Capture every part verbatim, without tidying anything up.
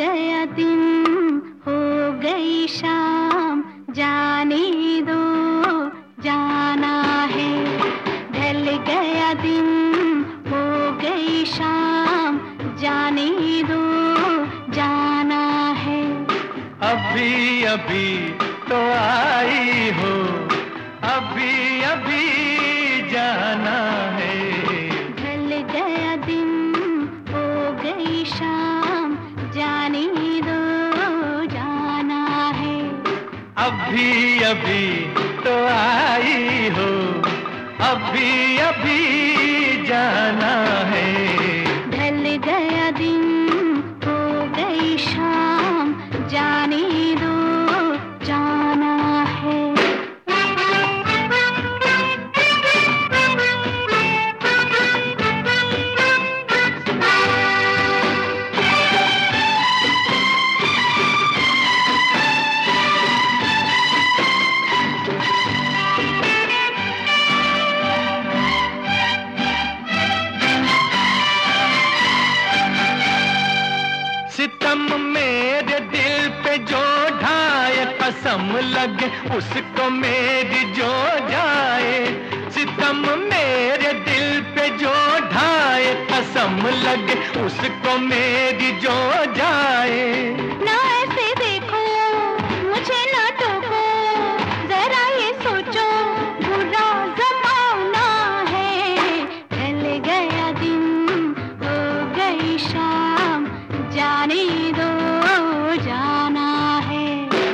गया दिन हो गई शाम, जाने दो जाना है। ढल गया दिन हो गई शाम, जाने दो जाना है। अभी अभी तो आई हो, अभी अभी जाना है। ढल गया दिन हो गई शाम, जाने दो जाना है। अभी अभी तो आई हो, अभी अभी जाना है। ढल गया दिन हो गई शाम, जाने दो जाना है। सितम मेरे दिल पे जो ढाए, कसम लगे उसको मेरी जो जाए। सितम मेरे दिल पे जो ढाए, कसम लगे उसको मेरी जो जाए। ना ऐसे देखो मुझे, ना टोको, जरा ये सोचो बुरा जमाना है। ढल गया दिन हो गई शाम, जाने दो जाना है।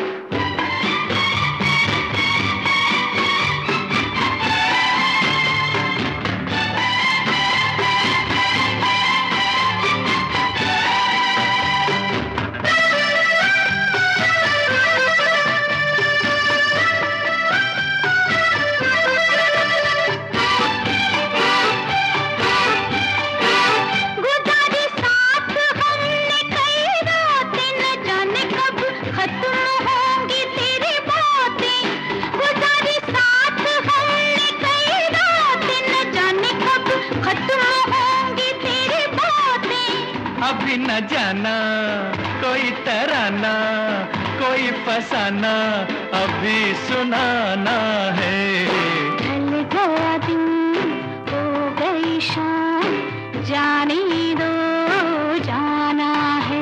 गुजारी साथ हमने कई रातें, न जाने कब खत्म होंगी तेरी बातें। गुजारी साथ हमने कई रातें, न जाने कब खत्म होंगी तेरी बातें। अभी न जाना कोई तराना, कोई फसाना अभी सुनाना है। ढल गया दिन हो गई शाम, जाने दो जाना है।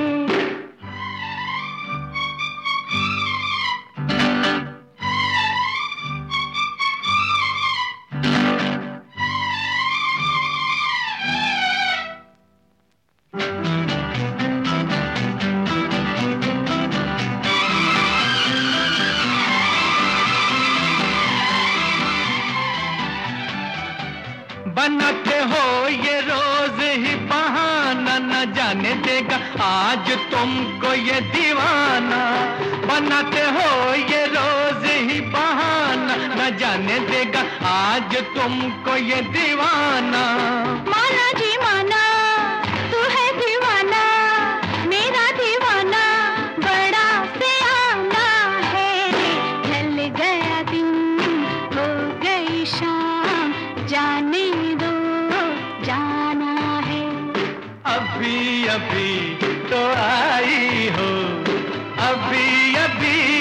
बनाते हो ये रोज ही बहाना, न जाने देगा आज तुमको ये दीवाना। बनाते हो ये रोज ही बहाना, न जाने देगा आज तुमको ये दीवाना। माना जी माना, तू है दीवाना, मेरा दीवाना बड़ा सियाना है। ढल गया दिन हो गई शाम, जाने दो जाना है। अभी अभी तो आई हो, अभी अभी